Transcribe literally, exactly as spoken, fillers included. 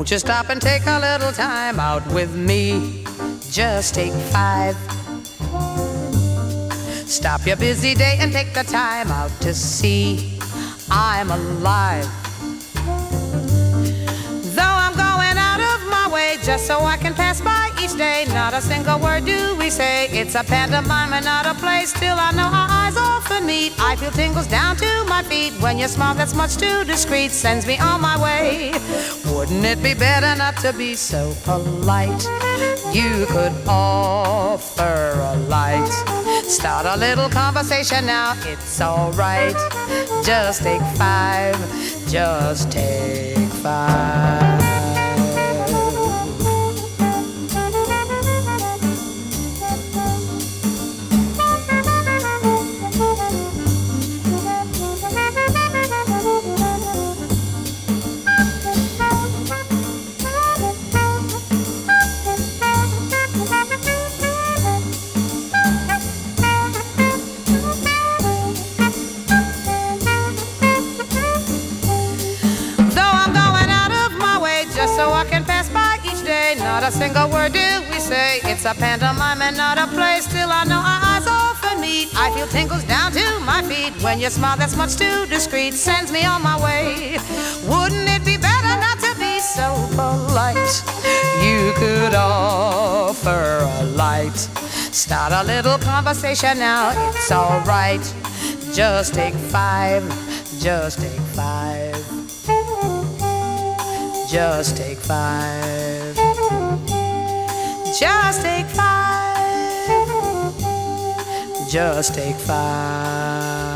Won't you stop and take a little time out with me? Just take five. Stop your busy day and take the time out to see I'm alive. Though I'm going out of my way just so I can pass by each day, not a single word do we say. It's a pantomime and not a play. Still I know our eyes often meet. I feel tingles down to my feet when your smile that's much too discreet sends me on my way. Wouldn't it be better not to be so polite? You could offer a light. Start a little conversation now, it's alright. Just take five, just take five. So I can pass by each day, not a single word do we say. It's a pantomime and not a play. Still I know our eyes often meet. I feel tingles down to my feet when your smile that's much too discreet sends me on my way. Wouldn't it be better not to be so polite? You could offer a light. Start a little conversation now, it's alright. Just take five, just take five. Just take five. Just take five. Just take five.